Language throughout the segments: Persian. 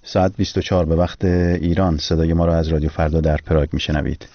ساعت 24 به وقت ایران صدای ما را از رادیو فردا در پراگ میشنوید.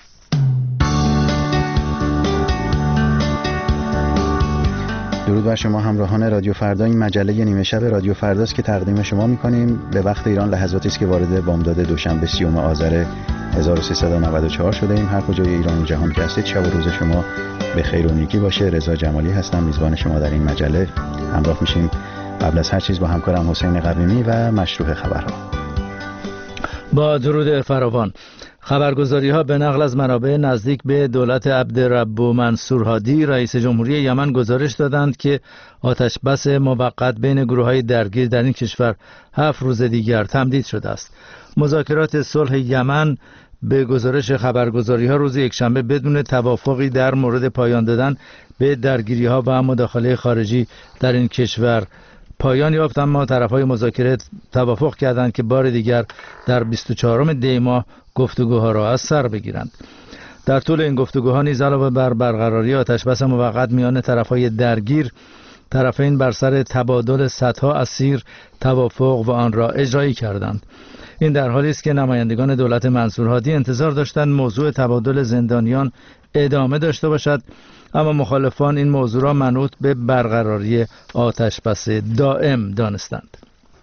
درود بر شما همراهان رادیو فردا. این مجله نیمه شب رادیو فرداست که تقدیم شما می‌کنیم. به وقت ایران لحظاتی است که وارد بامداد دوشنبه 30 آذر 1394 شده ایم. هر کجای ایران و جهان که هستید شب و روز شما به خیر و نیکی باشه. رضا جمالی هستم، میزبان شما در این مجله. همراه میشیم قبل از هر چیز با همکارم حسین قویمی و مشروح خبرها. با درود فراوان. خبرگزاری‌ها به نقل از منابع نزدیک به دولت عبدالرب منصور هادی رئیس جمهوری یمن گزارش دادند که آتش بس موقت بین گروه‌های درگیر در این کشور 7 روز دیگر تمدید شده است. مذاکرات صلح یمن به گزارش خبرگزاری‌ها روز یکشنبه بدون توافقی در مورد پایان دادن به درگیری‌ها و مداخله خارجی در این کشور پایان یافت، اما طرف‌های مذاکره توافق کردند که بار دیگر در 24 دی ماه گفتگوها را از سر بگیرند. در طول این گفتگوها نیز علاوه بر برقراری آتشبس موقت میان طرف‌های درگیر، طرفین بر سر تبادل صدها اسیر توافق و آن را اجرایی کردند. این در حالی است که نمایندگان دولت منصور هادی انتظار داشتند موضوع تبادل زندانیان ادامه داشته باشد، اما مخالفان این موضوع را منوط به برقراری آتشبس دائم دانستند.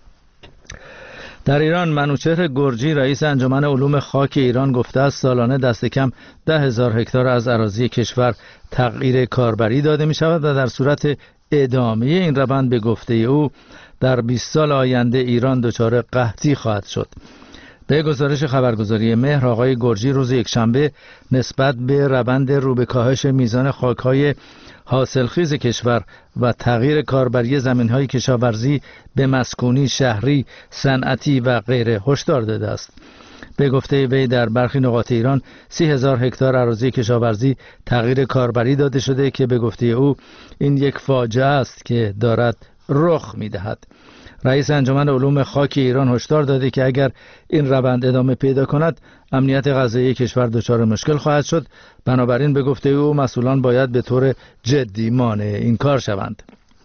در ایران منوچهر گرجی رئیس انجمن علوم خاک ایران گفته است سالانه دست کم 10,000 هکتار از اراضی کشور تغییر کاربری داده می شود و در صورت ادامه این روند به گفته او در 20 سال آینده ایران دچار قحطی خواهد شد. به گزارش خبرگزاری مهر، آقای گرجی روز یکشنبه نسبت به روند رو به کاهش میزان خاک‌های حاصلخیز کشور و تغییر کاربری زمین‌های کشاورزی به مسکونی، شهری، صنعتی و غیره هشدار داده است. به گفته وی در برخی نقاط ایران 30,000 هکتار اراضی کشاورزی تغییر کاربری داده شده که به گفته او این یک فاجعه است که دارد رخ می‌دهد. رئیس انجمن علوم خاک ایران هشدار داده که اگر این روند ادامه پیدا کند امنیت غذایی کشور دچار مشکل خواهد شد. بنابراین به گفته او مسئولان باید به طور جدی مانع این کار شوند.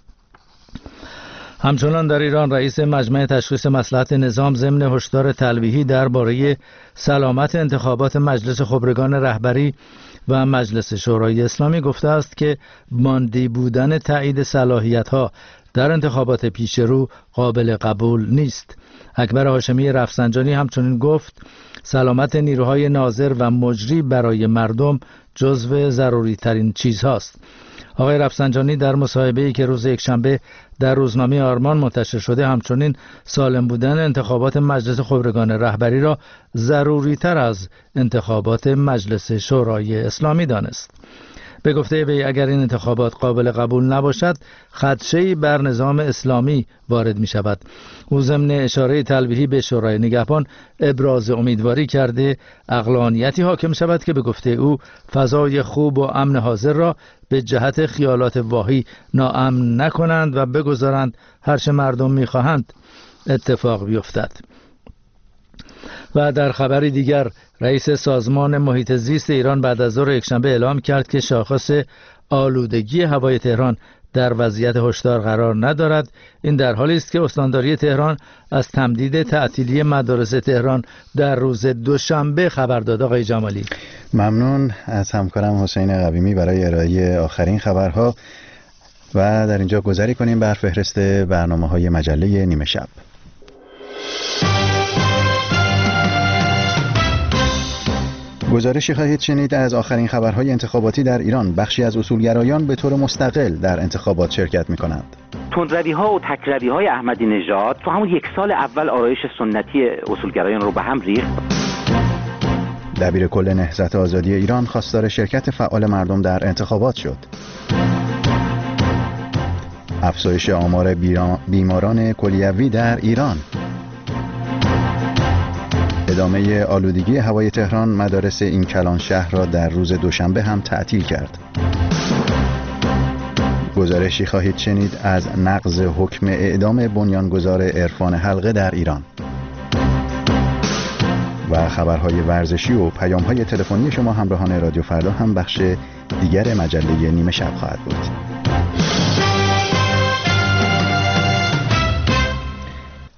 همچنان در ایران رئیس مجمع تشخیص مصلحت نظام ضمن هشدار تلویحی درباره سلامت انتخابات مجلس خبرگان رهبری و مجلس شورای اسلامی گفته است که ماندی بودن تایید صلاحیت‌ها در انتخابات پیش رو قابل قبول نیست. اکبر هاشمی رفسنجانی همچنین گفت سلامت نیروهای ناظر و مجری برای مردم جزو ضروری ترین چیزهاست. آقای رفسنجانی در مصاحبه‌ای که روز یکشنبه در روزنامه آرمان منتشر شده همچنین سالم بودن انتخابات مجلس خبرگان رهبری را ضروری تر از انتخابات مجلس شورای اسلامی دانست. به گفته وی اگر این انتخابات قابل قبول نباشد خدشه‌ای بر نظام اسلامی وارد می شود. او ضمن اشاره تلویحی به شورای نگهبان ابراز امیدواری کرده عقلانیتی حاکم شود که به گفته او فضای خوب و امن حاضر را به جهت خیالات واهی ناامن نکنند و بگذارند هرچه مردم می خواهند اتفاق بیفتد. و در خبری دیگر رئیس سازمان محیط زیست ایران بعد از ظهر یکشنبه اعلام کرد که شاخص آلودگی هوای تهران در وضعیت هشدار قرار ندارد. این در حالی است که استانداری تهران از تمدید تعطیلی مدارس تهران در روز دوشنبه خبر داد. آقای جمالی. ممنون از همکارم حسین قویمی برای ارائه آخرین خبرها و در اینجا گذری کنیم بر فهرست برنامه‌های مجله نیمه شب. گزارشی خواهید شنید از آخرین خبرهای انتخاباتی در ایران. بخشی از اصولگرایان به طور مستقل در انتخابات شرکت می‌کنند. تندروی‌ها و تکروی‌های احمدی نژاد تو همون یک سال اول آرایش سنتی اصولگرایان رو به هم ریخت. دبیر کل نهضت آزادی ایران خواستار شرکت فعال مردم در انتخابات شد. افزایش آمار بیماران کلیوی در ایران. ادامه آلودگی هوای تهران مدارس این کلان شهر را در روز دوشنبه هم تعطیل کرد. گزارشی خواهید شنید از نقض حکم اعدام بنیانگذار عرفان حلقه در ایران. و خبرهای ورزشی و پیام‌های تلفنی شما همراهان رادیو فردا هم بخش دیگر مجله نیمه شب خواهد بود.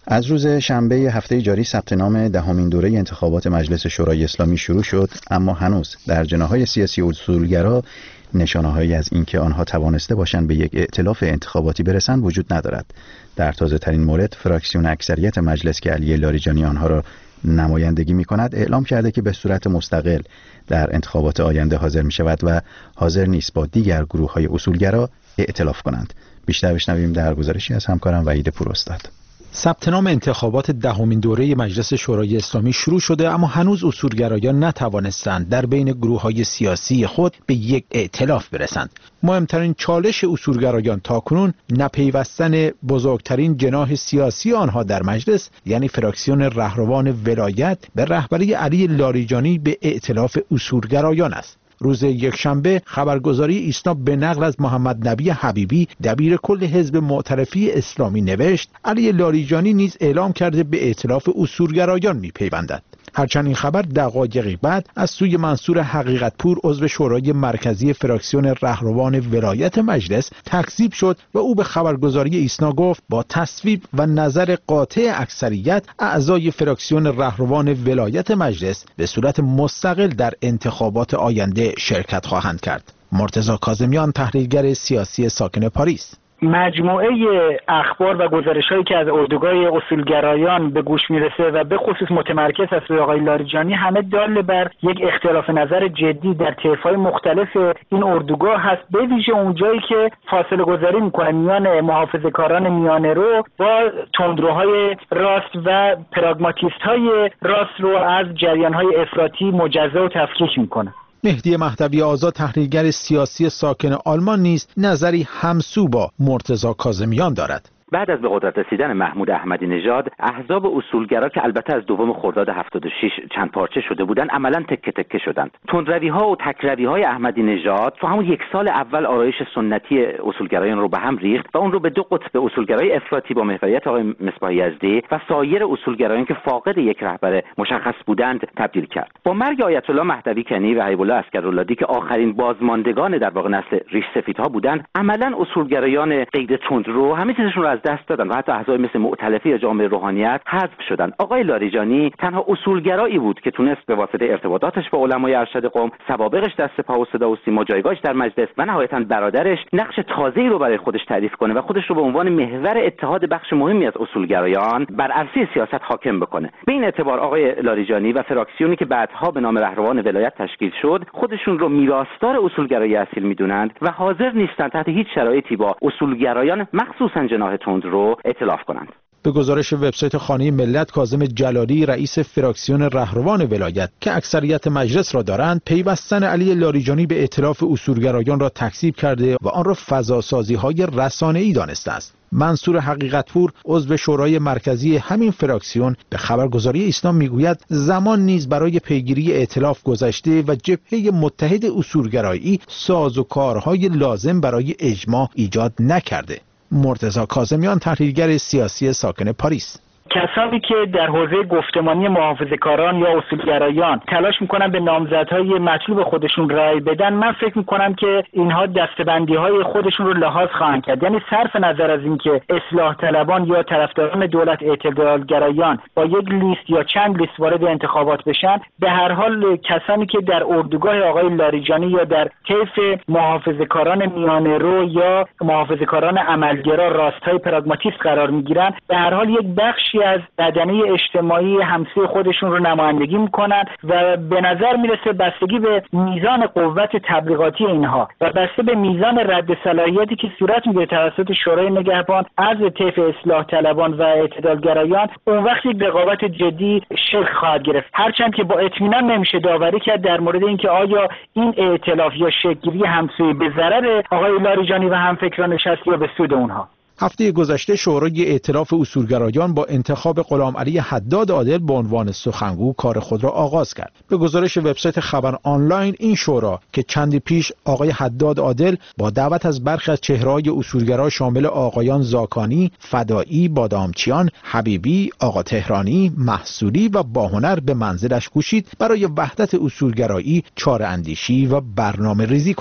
از روز شنبه هفته جاری ثبت نام دهمین دوره انتخابات مجلس شورای اسلامی شروع شد، اما هنوز در جناح‌های سیاسی اصولگرا نشانه‌هایی از اینکه آنها توانسته باشند به یک ائتلاف انتخاباتی برسند وجود ندارد. در تازه‌ترین مورد فراکسیون اکثریت مجلس که علی لاریجانی آنها را نمایندگی می‌کند اعلام کرده که به صورت مستقل در انتخابات آینده حاضر می‌شود و حاضر نیست با دیگر گروه‌های اصولگرا ائتلاف کنند. بیشتر بشنویم در گزارشی از همکارم وحید پوراستاد. ثبت نام انتخابات دهمین دوره مجلس شورای اسلامی شروع شده، اما هنوز اصولگرایان نتوانستند در بین گروه‌های سیاسی خود به یک ائتلاف برسند. مهمترین چالش اصولگرایان تاکنون نپیوستن بزرگترین جناح سیاسی آنها در مجلس، یعنی فراکسیون رهروان ولایت به رهبری علی لاریجانی به ائتلاف اصولگرایان است. روز یکشنبه خبرگزاری ایسنا به نقل از محمد نبی حبیبی دبیر کل حزب معترفی اسلامی نوشت علی لاریجانی نیز اعلام کرده به ائتلاف اصولگرایان می‌پیوندد. هرچند این خبر دقایقی بعد از سوی منصور حقیقتپور عضو شورای مرکزی فراکسیون رهروان ولایت مجلس تکذیب شد و او به خبرگزاری ایسنا گفت با تصویب و نظر قاطع اکثریت اعضای فراکسیون رهروان ولایت مجلس به صورت مستقل در انتخابات آینده شرکت خواهند کرد. مرتضی کاظمیان، تحلیلگر سیاسی ساکن پاریس: مجموعه اخبار و گزارش‌هایی که از اردوگاه اصولگرایان به گوش میرسه و به خصوص متمرکز است روی آقای لاریجانی همه دال بر یک اختلاف نظر جدی در طیف‌های مختلف این اردوگاه هست، به ویژه اونجایی که فاصله گذاری میکنه میان محافظه‌کاران میانه رو با تندروهای راست و پراگماتیست‌های راست رو از جریان‌های افراطی مجزا و تفکیک میکنه. مهدی مهدوی آزاد، تحلیلگر سیاسی ساکن آلمان نیز نظری همسو با مرتضی کاظمیان دارد. بعد از به قدرت رسیدن محمود احمدی نژاد، احزاب اصولگرا که البته از دوم خرداد 76 چند پارچه شده بودند، عملاً تکه تکه شدند. تندروی‌ها و تکروی‌های احمدی نژاد تو همون یک سال اول آرایش سنتی اصولگرایان رو به هم ریخت و اون رو به دو قطب اصولگرای افراطی با محوریت آقای مصباح یزدی و سایر اصولگرایان که فاقد یک رهبر مشخص بودند تبدیل کرد. با مرگ آیت الله مهدوی کنی و حبیب الله عسکراللهی که آخرین بازماندگان در واقع نسل ریش سفیدها بودند، عملاً اصولگرایان غیر تندرو همه چیزشون رو از دست دادن و حتی احزاب مثل مؤتلفه یا جامعه روحانیت حذف شدن. آقای لاریجانی تنها اصولگرایی بود که تونست به واسطه ارتباطاتش با علمای ارشد قم، سوابقش در سپاه و صدا و سیما، جایگاهش در مجلس و نهایتاً برادرش نقش تازه‌ای رو برای خودش تعریف کنه و خودش رو به عنوان محور اتحاد بخش مهمی از اصولگرایان بر عرصه سیاست حاکم بکنه. به این اعتبار آقای لاریجانی و فراکسیونی که بعدها به نام رهروان ولایت تشکیل شد، خودشون رو میراثدار اصولگرایی اصیل میدونند و حاضر نیستند تحت هیچ شرایطی با اصولگرایان مخصوصاً جناح تند رو ائتلاف کنند. به گزارش وبسایت خانه ملت، کاظم جلالی، رئیس فراکسیون رهروان ولایت که اکثریت مجلس را دارند، پیوستن علی لاریجانی به ائتلاف اصولگرایان را تکذیب کرده و آن را فضاسازی‌های رسانه‌ای دانسته است. منصور حقیقتپور، عضو شورای مرکزی همین فراکسیون، به خبرگزاری ایسنا میگوید زمان نیز برای پیگیری ائتلاف گذشته و جبهه متحد اصولگرایی سازوکارهای لازم برای اجماع ایجاد نکرده. مرتضی کاظمیان، تحلیلگر سیاسی ساکن پاریس: کسانی که در حوزه گفتمانی محافظه‌کاران یا اصولگرایان تلاش میکنن به نامزدهای مطلوب خودشون رأی بدن، من فکر میکنم که اینها دسته‌بندی‌های خودشون رو لحاظ خواهند کرد. یعنی صرف نظر از اینکه اصلاح طلبان یا طرفداران دولت اعتدالگرایان با یک لیست یا چند لیست وارد انتخابات بشن، به هر حال کسانی که در اردوگاه آقای لاریجانی یا در طیف محافظه‌کاران میانه رو یا محافظه‌کاران عملگرا راستای پراگماتیست قرار میگیرن، به هر حال یک بخشی از بدنه اجتماعی همسوی خودشون رو نمایندگی میکنن و به نظر میرسه بستگی به میزان قوت تبلیغاتی اینها و بسته به میزان رد صلاحیتی که صورت میگیره توسط شورای نگهبان از طیف اصلاح طلبان و اعتدالگرایان، اون وقت یک رقابت جدی شکل خواهد گرفت. هرچند که با اطمینان نمیشه داوری کرد در مورد اینکه آیا این ائتلاف یا شکل‌گیری همسوی به ضرر آقای لاریجانی و همفکرانش است یا به سود اونها. هفته گذشته شورای ائتلاف اصولگرایان با انتخاب غلام علی حداد عادل به عنوان سخنگو کار خود را آغاز کرد. به گزارش وبسایت خبر آنلاین، این شورا که چندی پیش آقای حداد عادل با دعوت از برخی از چهره‌های اصولگرا شامل آقایان زاکانی، فدایی، بادامچیان، حبیبی، آقا تهرانی، محصولی و باهنر به منزلش کوشید برای وحدت اصولگرایی چاره اندیشی و برنامه ریزی کند.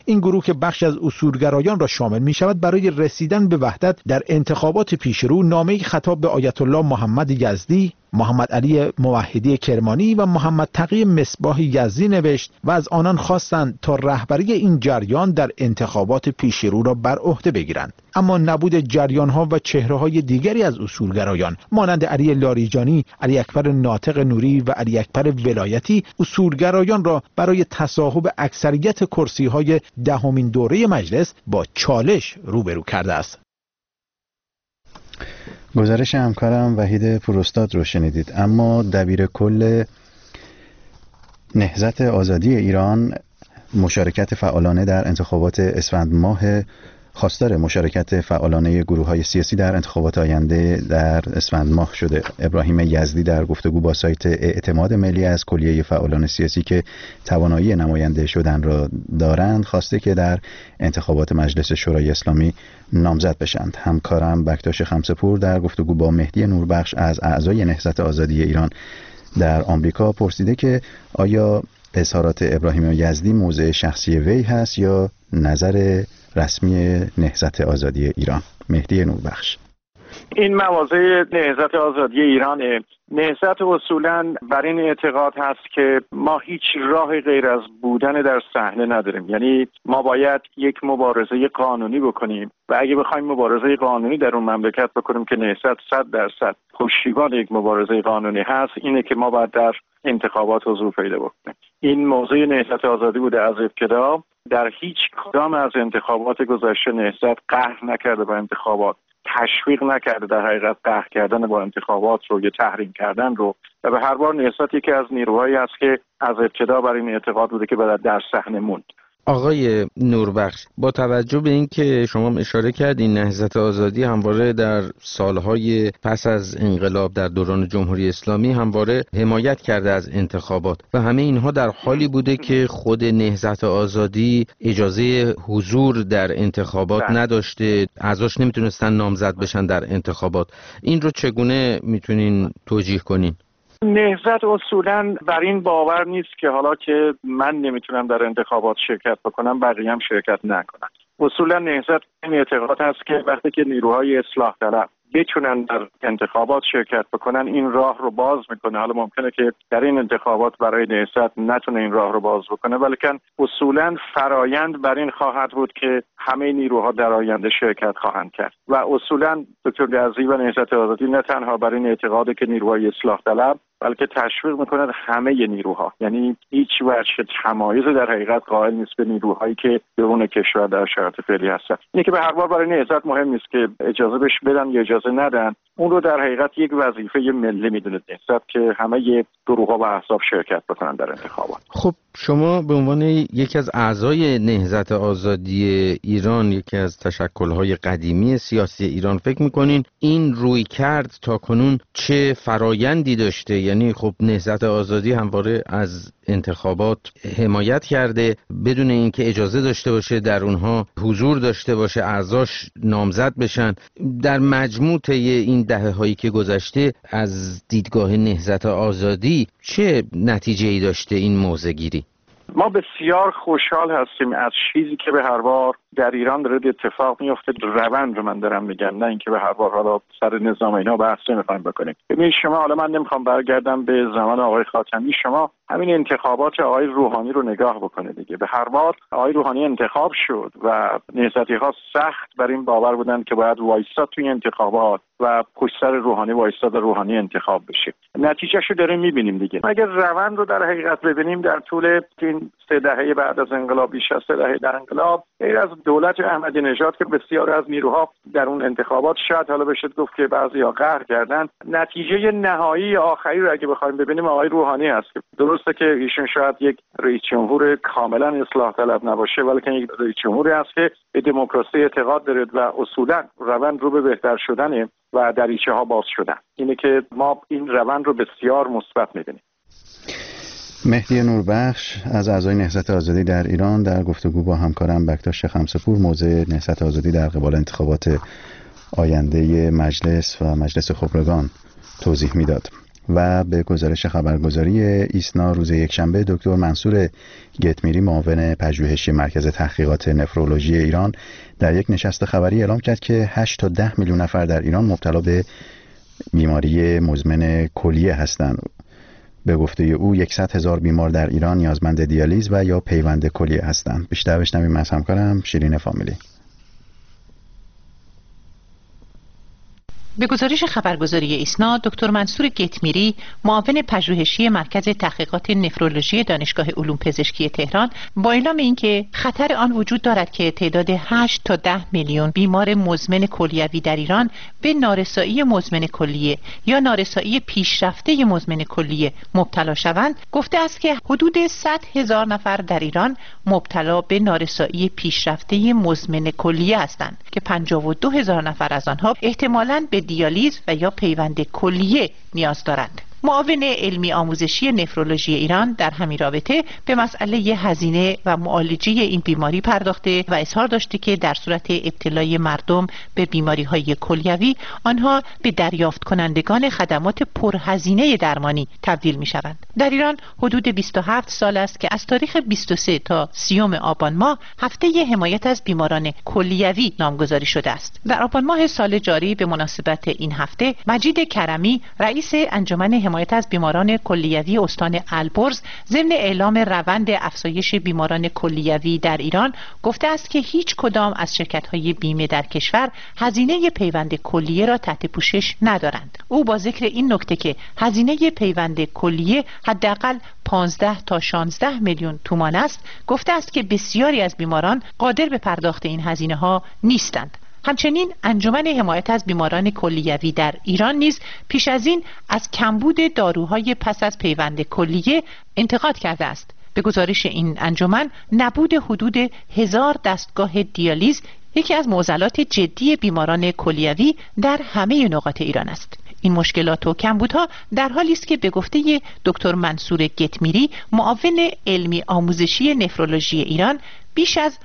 این گروه که بخش از اصولگرایان را شامل می شود برای رسیدن به وحدت در انتخابات پیشرو نامه‌ای خطاب به آیت الله محمد یزدی، محمد علی موحدی کرمانی و محمد تقی مصباح یزدی نوشت و از آنان خواستند تا رهبری این جریان در انتخابات پیشرو را بر عهده بگیرند. اما نبود جریان‌ها و چهره‌های دیگری از اصولگرایان مانند علی لاریجانی، علی اکبر ناطق نوری و علی اکبر ولایتی اصولگرایان را برای تصاحب اکثریت کرسی‌های دهمین دوره مجلس با چالش روبرو کرده است. گزارش همکارم وحید پوراستاد رو شنیدید. اما دبیر کل نهضت آزادی ایران مشارکت فعالانه در انتخابات اسفند ماه خواستار مشارکت فعالانه گروه‌های سیاسی در انتخابات آینده در اسفند ماه شده. ابراهیم یزدی در گفتگو با سایت اعتماد ملی از کلیه فعالان سیاسی که توانایی نماینده شدن را دارند خواسته که در انتخابات مجلس شورای اسلامی نامزد بشند. همکارم بکتاش خمسه‌پور در گفتگو با مهدی نوربخش از اعضای نهضت آزادی ایران در آمریکا پرسیده که آیا اظهارات ابراهیم یزدی موضع شخصی وی هست یا نظر رسمی نهضت آزادی ایران؟ مهدی نوربخش: این مواضع نهضت آزادی ایرانه. نهضت اصولاً بر این اعتقاد هست که ما هیچ راه غیر از بودن در صحنه نداریم، یعنی ما باید یک مبارزه قانونی بکنیم و اگه بخوایم مبارزه قانونی در اون مملکت بکنیم که نهضت 100% پشتیبان یک مبارزه قانونی هست، اینه که ما باید در انتخابات حضور پیدا بکنیم. این موضوع نهضت آزادی بوده از ابتدا. در هیچ کدام از انتخابات گذشته نهضت قهر نکرده با انتخابات، تشویق نکرده در حقیقت قهر کردن با انتخابات رو یا تحریم کردن رو، و به هر بار نهضت یکی از نیروهایی است که از ابتدا بر این اعتقاد بوده که باید در صحنه موند. آقای نوربخش، با توجه به این که شما اشاره کردین نهضت آزادی همواره در سالهای پس از انقلاب در دوران جمهوری اسلامی همواره حمایت کرده از انتخابات و همه اینها در حالی بوده که خود نهضت آزادی اجازه حضور در انتخابات نداشته، اعضاش نمیتونستن نامزد بشن در انتخابات. این رو چگونه میتونین توجیه کنین؟ نهضت اصولاً بر این باور نیست که حالا که من نمیتونم در انتخابات شرکت بکنم بقیه هم شرکت نکنن. اصولاً نهضت این اعتقاد هست که وقتی که نیروهای اصلاح طلب بتونن در انتخابات شرکت بکنن این راه رو باز میکنه. حالا ممکنه که در این انتخابات برای نهضت نتونه این راه رو باز بکنه، ولیکن اصولاً فرایند بر این خواهد بود که همه نیروها در آینده شرکت خواهند کرد و اصولاً دکتر گزی و نهضت آزادی نه تنها بر این اعتقاده که نیروهای اصلاح طلب بلکه تشویق میکنه همه نیروها، یعنی هیچ وجه تمایز در حقیقت قائل نیست به نیروهایی که درون کشور در شرایط فعلی هستن. اینه که به هر حال برای نهضت مهم نیست که اجازه بهش بدن یا اجازه ندن، اون رو در حقیقت یک وظیفه ملی میدونه نهضت که همه گروه‌ها و احزاب شرکت بکنن در انتخابات. خب شما به عنوان یکی از اعضای نهضت آزادی ایران، یکی از تشکل‌های قدیمی سیاسی ایران، فکر می‌کنین این رویکرد تاکنون چه فرایندی داشته؟ یعنی خب نهضت آزادی همواره از انتخابات حمایت کرده بدون اینکه اجازه داشته باشه در اونها حضور داشته باشه، اعضاش نامزد بشن. در مجموع طی این دهه‌هایی که گذشته از دیدگاه نهضت آزادی چه نتیجه‌ای داشته این موضع‌گیری؟ ما بسیار خوشحال هستیم از چیزی که به هر بار در ایران داره اتفاق میفته. روند رو من دارم میگم، نه اینکه به هر بار حالا سر نظام اینا بحث نمیخوایم بکنیم. ببینید شما، حالا من نمیخوام برگردم به زمان آقای خاتمی، شما همین انتخابات آقای روحانی رو نگاه بکنید دیگه. به هر بار آقای روحانی انتخاب شد و نهضتی‌ها سخت بر این باور بودن که باید وایساد توی انتخابات و پشت سر روحانی وایساد و روحانی انتخاب بشه. نتیجهشو داریم میبینیم دیگه. اگر روند رو در حقیقت ببینیم در طول این 3 دهه بعد از انقلاب، بیش از 3 دهه در انقلاب، غیر از دولت احمدی نژاد که بسیار از نیروها در اون انتخابات شاید حالا بشه گفت که بعضیا قهر کردن، نتیجه نهایی آخری رو اگه بخوایم ببینیم آقای روحانی است. که درسته که ایشون شاید یک رئیس جمهور کاملا اصلاح طلب نباشه، ولی یک رئیس جمهوری است که به دموکراسی اعتقاد داره و اصولا روند رو به بهتر شدن و دریچه‌ها باز شدن. اینه که ما این روند رو بسیار مثبت می‌بینیم. مهدی نوربخش از اعضای نهضت آزادی در ایران در گفتگو با همکارم بکتاش خمسه‌پور موضع نهضت آزادی در قبال انتخابات آینده مجلس و مجلس خبرگان توضیح میداد. و به گزارش خبرگزاری ایسنا روز یکشنبه دکتر منصور گتمیری معاون پژوهشی مرکز تحقیقات نفرولوژی ایران در یک نشست خبری اعلام کرد که 8 تا 10 میلیون نفر در ایران مبتلا به بیماری مزمن کلیه هستند. به گفته او 100,000 بیمار در ایران نیازمند دیالیز و یا پیوند کلیه هستند. بیشتر بشنویم از همکارم شیرین فامیلی. به گزارش خبرگزاری ایسنا دکتر منصور گتمیری معاون پژوهشی مرکز تحقیقات نفرولوژی دانشگاه علوم پزشکی تهران با اعلام اینکه خطر آن وجود دارد که تعداد 8 تا 10 میلیون بیمار مزمن کلیوی در ایران به نارسایی مزمن کلیه یا نارسایی پیشرفته مزمن کلیه مبتلا شوند، گفته است که حدود 100,000 نفر در ایران مبتلا به نارسایی پیشرفته مزمن کلیه هستند که 52,000 نفر از آنها احتمالاً به دیالیز و یا پیوند کلیه نیاز دارند. معاون علمی آموزشی نفرولوژی ایران در همین رابطه به مسئله هزینه و معالجه این بیماری پرداخته و اظهار داشته که در صورت ابتلای مردم به بیماری‌های کلیوی آنها به دریافت کنندگان خدمات پرهزینه درمانی تبدیل می‌شوند. در ایران حدود 27 سال است که از تاریخ 23 تا 30 آبان ماه هفته حمایت از بیماران کلیوی نامگذاری شده است. در آبان ماه سال جاری به مناسبت این هفته مجید کرمی رئیس انجمن حمایت از بیماران کلیوی استان البرز ضمن اعلام روند افزایش بیماران کلیوی در ایران گفته است که هیچ کدام از شرکت‌های بیمه در کشور هزینه پیوند کلیه را تحت پوشش ندارند. او با ذکر این نکته که هزینه پیوند کلیه حداقل 15 تا 16 میلیون تومان است، گفته است که بسیاری از بیماران قادر به پرداخت این هزینه‌ها نیستند. همچنین انجمن حمایت از بیماران کلیوی در ایران نیز پیش از این از کمبود داروهای پس از پیوند کلیه انتقاد کرده است. به گزارش این انجمن نبود حدود 1000 دستگاه دیالیز یکی از معضلات جدی بیماران کلیوی در همه نقاط ایران است. این مشکلات و کمبودها در حالی است که به گفته دکتر منصور گتمیری معاون علمی آموزشی نفرولوژی ایران بیش از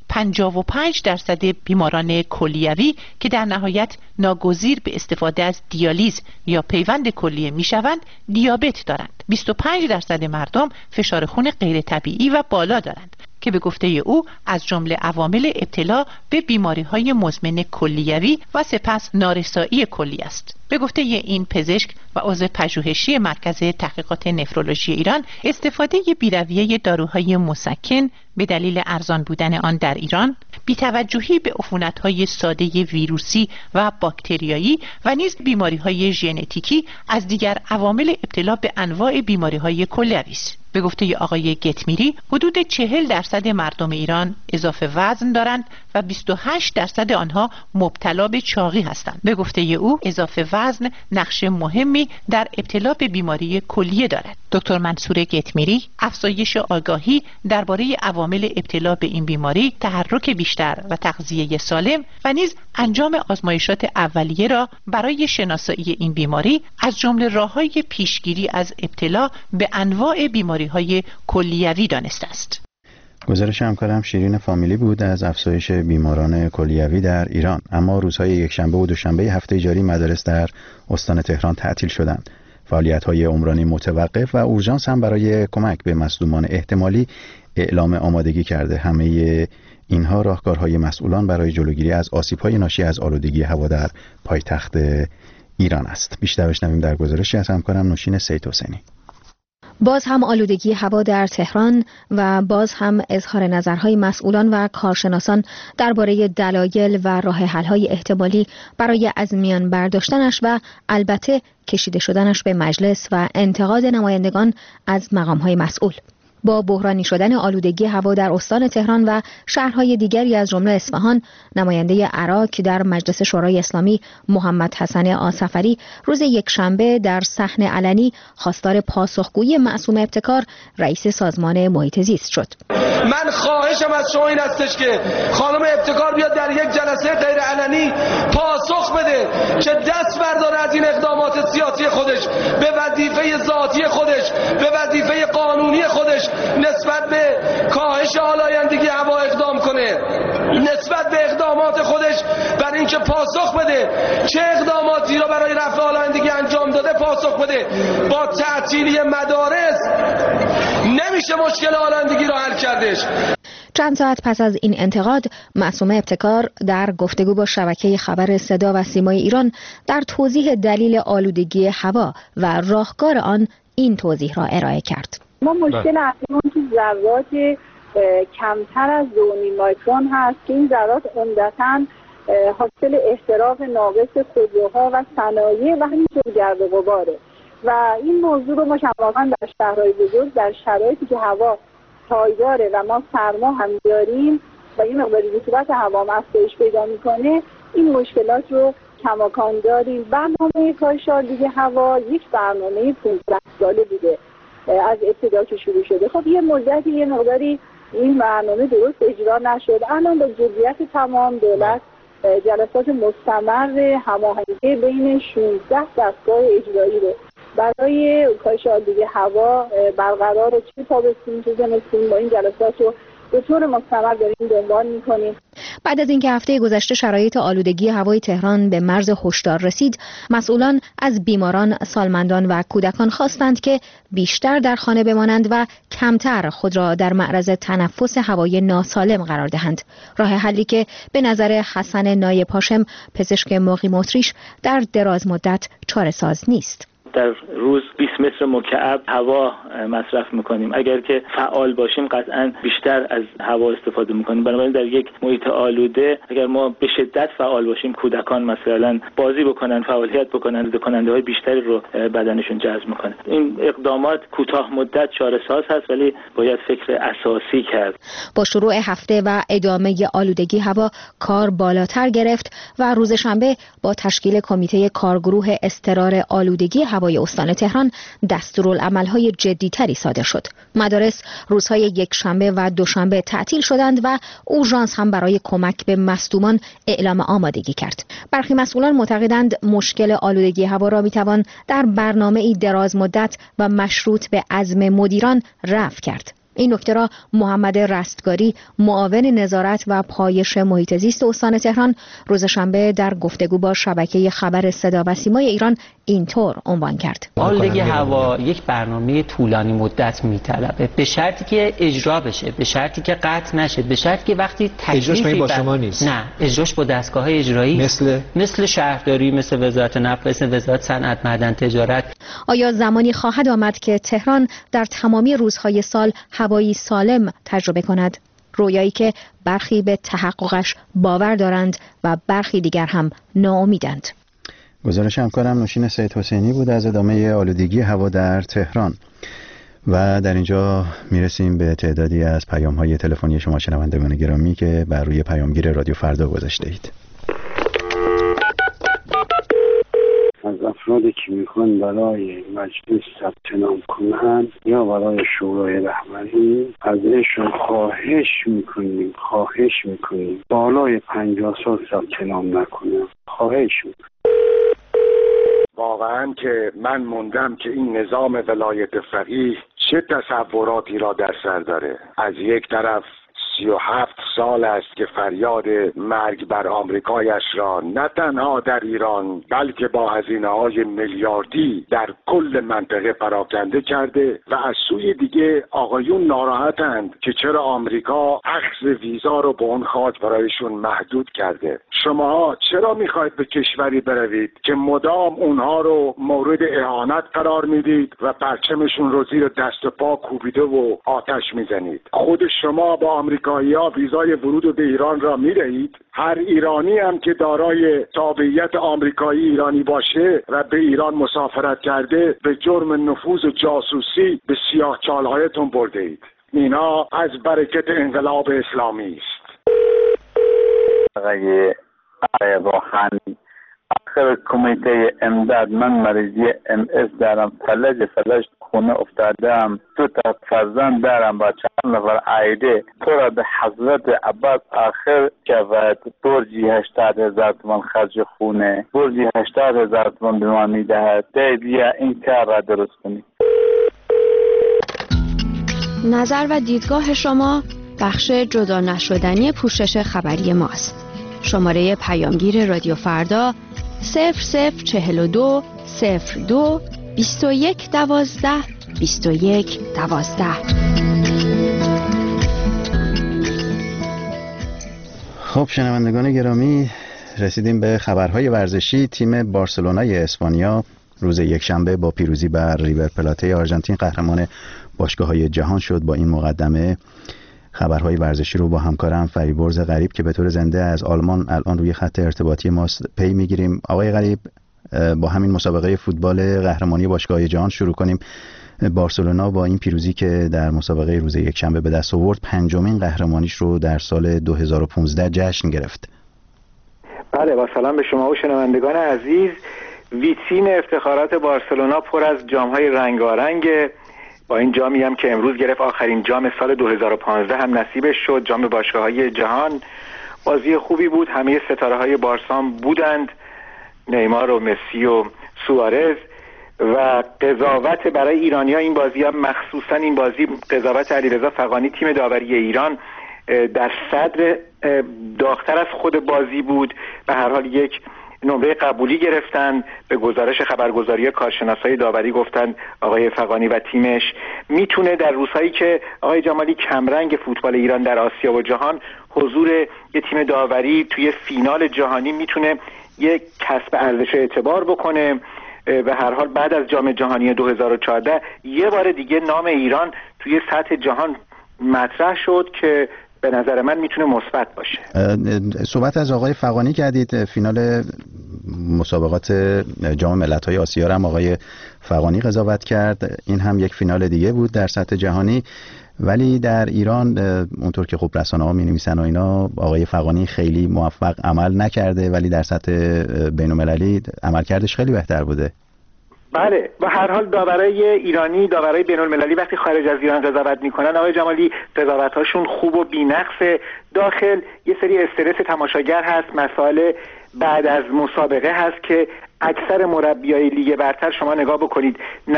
55% بیماران کلیوی که در نهایت ناگزیر به استفاده از دیالیز یا پیوند کلیه میشوند دیابت دارند. 25% مردم فشار خون غیر طبیعی و بالا دارند که به گفته او از جمله عوامل ابتلا به بیماری‌های مزمن کلیوی و سپس نارسایی کلی است. به گفته این پزشک و عضو پژوهشی مرکز تحقیقات نفرولوژی ایران، استفاده بی‌رویه داروهای مسکن به دلیل ارزان بودن آن در ایران، بی‌توجهی به عفونت‌های ساده ویروسی و باکتریایی و نیز بیماری‌های ژنتیکی از دیگر عوامل ابتلا به انواع بیماری‌های کلیوی است. به گفته آقای گتمیری حدود 40% مردم ایران اضافه وزن دارند و 28% آنها مبتلا به چاقی هستند. به گفته او اضافه وزن نقش مهمی در ابتلا به بیماری کلیه دارد. دکتر منصور گتمیری افزایش آگاهی درباره عوامل ابتلا به این بیماری، تحرک بیشتر و تغذیه سالم و نیز انجام آزمایشات اولیه را برای شناسایی این بیماری از جمله راه‌های پیشگیری از ابتلا به انواع بیماری‌های کلیوی دانسته است. گزارش همکارم شیرین فامیلی بود از افزایش بیماران کلیوی در ایران. اما روزهای یکشنبه و دوشنبه هفته جاری مدارس در استان تهران تعطیل شدند. فعالیت‌های عمرانی متوقف و اورژانس هم برای کمک به مصدومان احتمالی اعلام آمادگی کرده. همه اینها راهکارهای مسئولان برای جلوگیری از آسیب‌های ناشی از آلودگی هوا در پایتخت ایران است. بیشتر بشنویم در گزارشی از همکارم نوشین سید حسینی. باز هم آلودگی هوا در تهران و باز هم اظهار نظرهای مسئولان و کارشناسان درباره دلایل و راه حل‌های احتمالی برای از میان برداشتنش و البته کشیده شدنش به مجلس و انتقاد نمایندگان از مقام‌های مسئول. با بحرانی شدن آلودگی هوا در استان تهران و شهرهای دیگری از جمله اصفهان، نماینده عراق در مجلس شورای اسلامی محمد حسن آصفری روز یکشنبه در صحن علنی خواستار پاسخگویی معصوم ابتکار رئیس سازمان محیط زیست شد. من خواهشم از شما این هستش که خانم ابتکار بیاد در یک جلسه غیر علنی پاسخ بده که دست برداره از این اقدامات سیاسی خودش، به وظیفه ذاتی خودش، به وظیفه قانونی خودش نسبت به کاهش آلایندگی هوا اقدام کنه، نسبت به اقدامات اقدامات خودش برای اینکه پاسخ بده، چه اقداماتی را برای رفع آلودگی انجام داده پاسخ بده. با تعطیلی مدارس نمیشه مشکل آلودگی را حل کردش. چند ساعت پس از این انتقاد، معصومه ابتکار در گفتگو با شبکه خبر صدا و سیمای ایران در توضیح دلیل آلودگی هوا و راهکار آن این توضیح را ارائه کرد. ما مشکل اصلیمون که ذرات کمتر از 2.5 مایکرون هست که این ذرات عمدتاً حاصل احتراق ناقص خودروها و صنایع و همینطور گرد و غباره و این موضوع رو ما واقعا در شهرهای بزرگ در شرایطی که هوا پایداره و ما سرما هم داریم و این مقداری رطوبت هوا افزایش پیدا میکنه، این مشکلات رو کماکان داریم. برنامه کاهش آلودگی هوا یک برنامه 15 ساله بوده از ابتدا که شروع شده. خب یه مدتی یه مقداری این برنامه درست اجرا نشد. الان با جدیت تمام دولت جلسات مستمر هماهنگی بین 16 دستگاه اجرایی رو برای کاهش آلودگی هوا برقرار چه تابستون چه زمستون با این جلسات رو به طور مستمر داریم دنبال می‌کنیم. بعد از اینکه هفته گذشته شرایط آلودگی هوای تهران به مرز هشدار رسید، مسئولان از بیماران، سالمندان و کودکان خواستند که بیشتر در خانه بمانند و کمتر خود را در معرض تنفس هوای ناسالم قرار دهند. راه حلی که به نظر حسن نایب هاشم، پزشک مقیم اتریش، در دراز مدت چاره‌ساز نیست. در روز 20 متر مکعب هوا مصرف میکنیم. اگر که فعال باشیم قطعا بیشتر از هوا استفاده میکنیم. بنابراین در یک محیط آلوده اگر ما به شدت فعال باشیم، کودکان مثلا بازی بکنن، فعالیت بکنن، کننده های بیشتری رو بدنشون جذب میکنه. این اقدامات کوتاه مدت چاره‌ساز هست ولی باید فکر اساسی کرد. با شروع هفته و ادامه آلودگی هوا کار بالاتر گرفت و روز شنبه با تشکیل کمیته کارگروه اضطرار آلودگی هوای استان تهران دستورالعمل‌های جدی‌تری صادر شد. مدارس روزهای یکشنبه و دوشنبه تعطیل شدند و اورژانس هم برای کمک به مصدومان اعلام آمادگی کرد. برخی مسئولان معتقدند مشکل آلودگی هوا را می‌توان در برنامه‌ای دراز مدت و مشروط به عزم مدیران رفع کرد. این نکته را محمد رستگاری، معاون نظارت و پایش محیط زیست استان تهران، روز شنبه در گفتگو با شبکه خبر صدا و سیمای ایران اینطور عنوان کرد. آلودگی هوا یک برنامه طولانی مدت میطلبه، به شرطی که اجرا بشه، به شرطی که قطع نشه، به شرطی که وقتی تکلیفی با شما نیست. نه، اجراش با دستگاه اجرایی مثل شهرداری، مثل وزارت نفت، مثل وزارت صنعت، معدن، تجارت. آیا زمانی خواهد آمد که تهران در تمامی روزهای سال هوایی سالم تجربه کند؟ رویایی که برخی به تحققش باور دارند و برخی دیگر هم ناامیدند. گزارش همکارم نوشین سید حسینی بود از ادامه آلودگی هوا در تهران. و در اینجا میرسیم به تعدادی از پیام‌های تلفنی شما شنوندگان گرامی که بر روی پیامگیر رادیو فردا گذاشته اید. از افرادی که میخوان برای مجلس ثبت نام کنند یا برای شورای رهبری ازشون خواهش میکنیم بالای 50 سال ثبت نام نکنن. خواهش میکنیم. واقعا که من موندم که این نظام ولایت فقیه چه تصوراتی را در سر داره. از یک طرف 37 سال است که فریاد مرگ بر آمریکایش را نه تنها در ایران بلکه با هزینه‌های میلیاردی در کل منطقه پراکنده کرده و از سوی دیگه آقایون ناراحتند که چرا آمریکا اخذ ویزا رو به اون خاک برایشون محدود کرده. شما چرا میخواید به کشوری بروید که مدام اونها رو مورد اهانت قرار میدید و پرچمشون رو زیر دست و پا کوبیده و آتش میزنید؟ خود شما با آمریکایی‌ها ویزای ورود به ایران را میدهید؟ هر ایرانی هم که دارای تابعیت آمریکایی ایرانی باشه و به ایران مسافرت کرده به جرم نفوذ جاسوسی به سیاه‌چال‌هایتون برده اید. اینا از برکت انقلاب اسلامی است. آقای روحانی، آخر کمیته امداد، من مریضی MS دارم، فلج خونه افتادم، 2 تا فرزند دارم با 4 نفر عائله. تو را به حضرت عباس آخر شود، برجی 80,000 تومان خرج خونه، برجی 80,000 تومان به ما میدهد. بیا این کار را درست کنید. نظر و دیدگاه شما بخش جدا نشدنی پوشش خبری ماست. شماره پیامگیر رادیو فردا 0042 02 21 12 21 12. خب شنوندگان گرامی، رسیدیم به خبرهای ورزشی. تیم بارسلونای اسپانیا روز یکشنبه با پیروزی بر ریور پلاته آرژانتین قهرمان باشگاه‌های جهان شد. با این مقدمه خبرهای ورزشی رو با همکارم فریبرز غریب که به طور زنده از آلمان الان روی خط ارتباطی ماست پی میگیریم. آقای غریب، با همین مسابقه فوتبال قهرمانی باشگاه‌های جهان شروع کنیم. بارسلونا با این پیروزی که در مسابقه روز یکشنبه به دست آورد 5مین قهرمانیش رو در سال 2015 جشن گرفت. بله، با سلام به شما و شنوندگان عزیز. ویترین افتخارات بارسلونا پر از جام‌های رنگارنگ. با این جامی هم که امروز گرفت، آخرین جام سال 2015 هم نصیبش شد، جام باشگاه‌های جهان. بازی خوبی بود، همه ستاره‌های بارسا بودند، نیمار و مسی و سوارز. و قضاوت برای ایرانی‌ها این بازی هم، مخصوصا این بازی قضاوت علیرضا فغانی تیم داوری ایران در صدر داغ‌تر از خود بازی بود. به هر حال یک نمره قبولی گرفتن. به گزارش خبرگزاری کارشناسای داوری گفتند آقای فغانی و تیمش میتونه در روزهایی که آقای جمالی کمرنگ فوتبال ایران در آسیا و جهان، حضور یه تیم داوری توی فینال جهانی میتونه یک کسب ارزش اعتبار بکنه. به هر حال بعد از جام جهانی 2014 یه بار دیگه نام ایران توی سطح جهان مطرح شد که به نظر من میتونه مثبت باشه. صحبت از آقای فغانی کردید. فینال مسابقات جام ملت‌های آسیا هم آقای فغانی قضاوت کرد. این هم یک فینال دیگه بود در سطح جهانی، ولی در ایران اونطور که خب رسانه‌ها می‌نویسن و اینا، آقای فغانی خیلی موفق عمل نکرده، ولی در سطح بین‌المللی عملکردش خیلی بهتر بوده. بله، و هر حال داورای ایرانی، داورای بین‌المللی وقتی خارج از ایران قضاوت میکنن آقای جمالی، قضاوت‌هاشون خوب و بی‌نقص. داخل یه سری استرس تماشاگر هست، مسائل بعد از مسابقه هست که اکثر مربیای لیگ برتر شما نگاه بکنید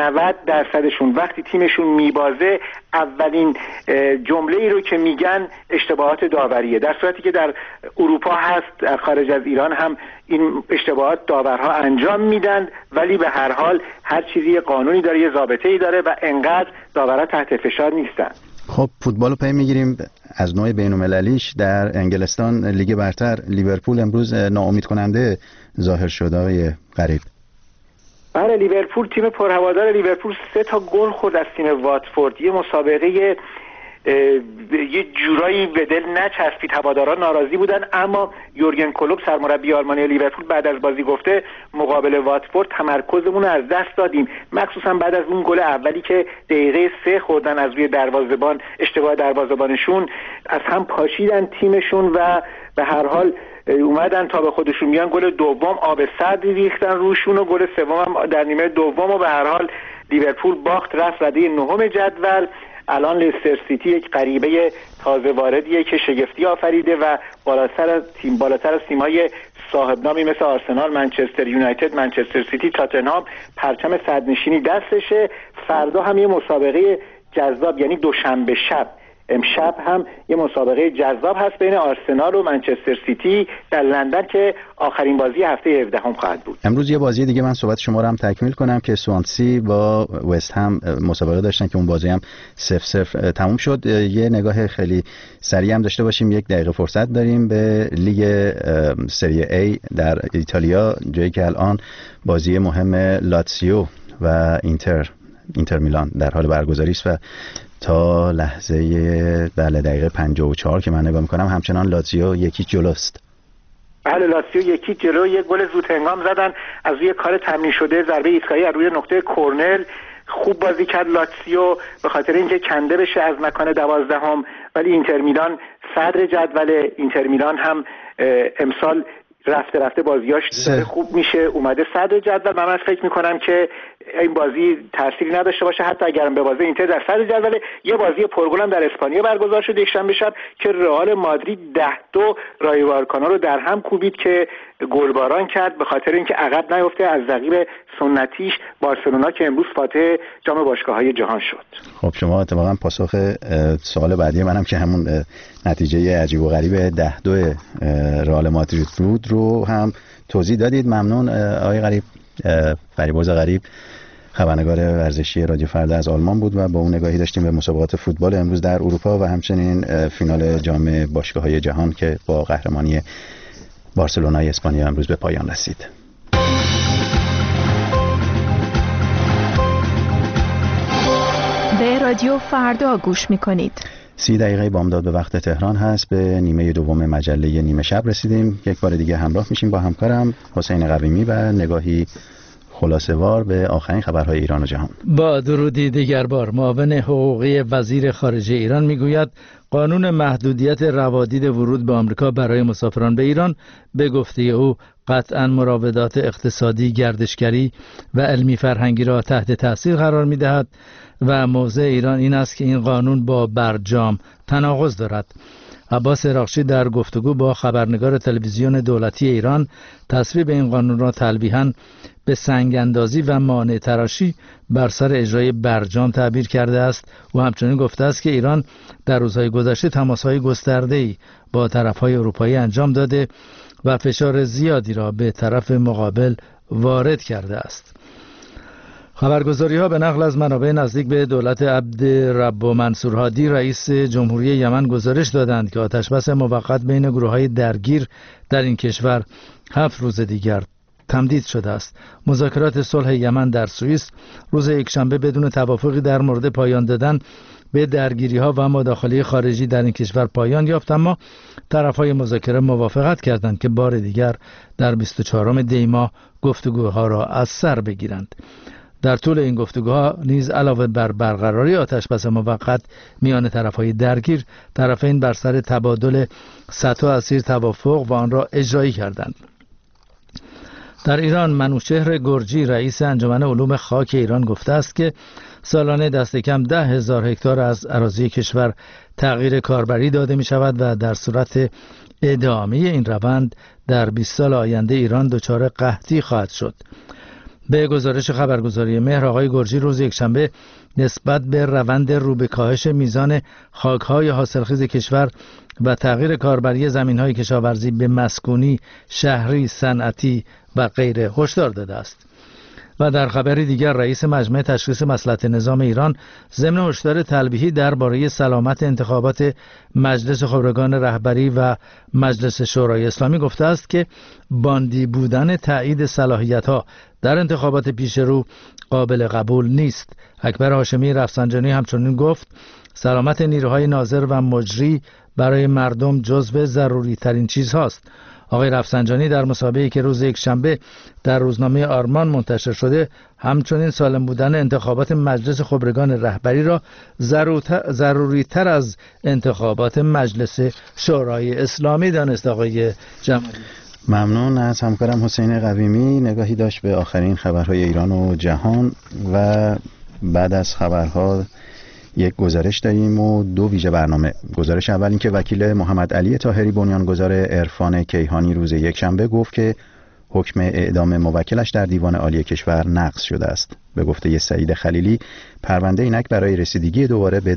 90%شون وقتی تیمشون میبازه اولین جمله ای رو که میگن اشتباهات داوریه، در صورتی که در اروپا هست، در خارج از ایران هم این اشتباهات داورها انجام میدن، ولی به هر حال هر چیزی قانونی داره، یه ضابطه‌ای داره و انقدر داورها تحت فشار نیستن. خب فوتبال رو پی میگیریم. از نوع بین‌المللیش در انگلستان لیگ برتر لیورپول امروز ناامید کننده ظاهر شد. آقای غریب، بله، لیورپول، تیم پرهوادار لیورپول 3 گل خورد از تیم واتفورد. یه مسابقه یه جورایی به دل نچسبید، هواداران ناراضی بودن، اما یورگن کلوپ سرمربی آلمانی لیورپول بعد از بازی گفته مقابل واتفورد تمرکزمون رو از دست دادیم، مخصوصا بعد از اون گل اولی که دقیقه 3 خوردن از روی دروازه‌بان، اشتباه دروازه‌بانشون، از هم پاشیدن تیمشون و به هر حال اومدن تا به خودشون بیان. گل دوم آب سردی ریختن روشون و گل سوم هم در نیمه دوم و به هر حال لیورپول باخت، رفت رده 9 جدول. الان لستر سیتی یک غریبه تازه واردیه که شگفتی آفریده و بالاتر از تیم‌های صاحب نامی مثل آرسنال، منچستر یونایتد، منچستر سیتی، تاتنهام پرچم صدرنشینی دستشه. فردا هم یه مسابقه جذاب، یعنی دوشنبه شب، امشب هم یه مسابقه جذاب هست بین آرسنال و منچستر سیتی در لندن که آخرین بازی هفته 17 خواهد بود. امروز یه بازی دیگه من صحبت شما رو هم تکمیل کنم که سوانسی با وست هم مسابقه داشتن که اون بازی هم 0-0 تموم شد. یه نگاه خیلی سریع هم داشته باشیم، 1 دقیقه فرصت داریم به لیگ سری A در ایتالیا، جایی که الان بازی مهم لاتسیو و اینتر میلان در حال برگزاری است و تا لحظه دقیقه 54 که من نگاه میکنم همچنان لاتزیو 1-0 جلوست. بله، لاتزیو 1-0 جلو. یک گل زود هنگام زدن از روی کار تمرین شده، ضربه ایستگاهی از روی نقطه کرنل. خوب بازی کرد لاتزیو به خاطر اینکه کنده بشه از مکان 12ام، ولی اینتر میلان صدر جدول. اینتر میلان هم امسال رفته بازیاش خوب میشه، اومده صدر جدول. من فکر میکنم که این بازی تأثیری نداشته باشه، حتی اگر به بازی اینتر در صدر جدول. یه بازی پرگل هم در اسپانیا برگزار شد یکشنبه شب که رئال مادرید 10-2 رای وایکانو رو در هم کوبید که گلباران کرد به خاطر اینکه عقب نیفته از رقیب سنتیش بارسلونا که امروز فاتح جام باشگاه‌های جهان شد. خب شما اتفاقا پاسخ سوال بعدی منم که همون نتیجه عجیب و غریب 10-2 رئال مادرید رو هم توضیح دادید. ممنون آقای غریب. فریبرز غریب خبرنگار ورزشی رادیو فردا از آلمان بود و با اون نگاهی داشتیم به مسابقات فوتبال امروز در اروپا و همچنین فینال جام باشگاه‌های جهان که با قهرمانی بارسلونای اسپانیا امروز به پایان رسید. به رادیو فردا گوش می‌کنید. 30 دقیقه بامداد به وقت تهران هست. به نیمه دوم مجله نیمه شب رسیدیم. یک بار دیگه همراه میشیم با همکارم حسین قویمی و نگاهی خلاصه‌وار به آخرین خبرهای ایران و جهان. با درودی دیگر بار، معاون حقوقی وزیر خارجه ایران میگوید قانون محدودیت روادید ورود به آمریکا برای مسافران به ایران به گفته او قطعاً مراودات اقتصادی، گردشگری و علمی فرهنگی را تحت تاثیر قرار می‌دهد و موضع ایران این است که این قانون با برجام تناقض دارد. عباس عراقچی در گفتگو با خبرنگار تلویزیون دولتی ایران تصویب این قانون را تلویحاً به سنگ‌اندازی و مانع تراشی بر سر اجرای برجام تعبیر کرده است و همچنین گفته است که ایران در روزهای گذشته تماس‌های گسترده‌ای با طرف‌های اروپایی انجام داده و فشار زیادی را به طرف مقابل وارد کرده است. خبرگزاری‌ها به نقل از منابع نزدیک به دولت عبدالرب منصور هادی رئیس جمهوری یمن گزارش دادند که آتشبس موقت بین گروه‌های درگیر در این کشور 7 روز دیگر تمدید شده است. مذاکرات صلح یمن در سوئیس روز یکشنبه بدون توافقی در مورد پایان دادن به درگیری‌ها و مداخله خارجی در این کشور پایان یافت، اما طرف‌های مذاکره موافقت کردند که بار دیگر در 24 دی ماه گفتگوها را از سر بگیرند. در طول این گفتگوها نیز علاوه بر برقراری آتشبس موقت میان طرف‌های درگیر، طرفین بر سر تبادل 100 اسیر توافق و آن را اجرایی کردند. در ایران منوچهر گرجی رئیس انجمن علوم خاک ایران گفته است که سالانه دست کم 10,000 هکتار از اراضی کشور تغییر کاربری داده می شود و در صورت ادامه این روند در 20 سال آینده ایران دچار قحطی خواهد شد. به گزارش خبرگزاری مهر، آقای گرجی روز یکشنبه نسبت به روند رو به کاهش میزان خاک‌های حاصلخیز کشور و تغییر کاربری زمین‌های کشاورزی به مسکونی، شهری، صنعتی و غیره هشدار داده است. و در خبری دیگر رئیس مجمع تشخیص مصلحت نظام ایران ضمن هشدار تلویحی درباره سلامت انتخابات مجلس خبرگان رهبری و مجلس شورای اسلامی گفته است که باندی بودن تایید صلاحیت‌ها در انتخابات پیش رو قابل قبول نیست. اکبر هاشمی رفسنجانی همچنین گفت سلامت نیروهای ناظر و مجری برای مردم جزو ضروری ترین چیزهاست. آقای رفسنجانی در مسابقه‌ای که روز یکشنبه در روزنامه آرمان منتشر شده همچنین سالم بودن انتخابات مجلس خبرگان رهبری را ضروری تر از انتخابات مجلس شورای اسلامی دانست. آقای جمالی، ممنون از همکارم حسین قویمی. نگاهی داشت به آخرین خبرهای ایران و جهان و بعد از خبرها یک گزارش داریم و 2 ویژه برنامه. گزارش اول این که وکیل محمد علی طاهری بنیانگذار عرفان کیهانی روز یکشنبه گفت که حکم اعدام موکلش در دیوان عالی کشور نقض شده است. به گفته سعید خلیلی پرونده اینک برای رسیدگی دوباره به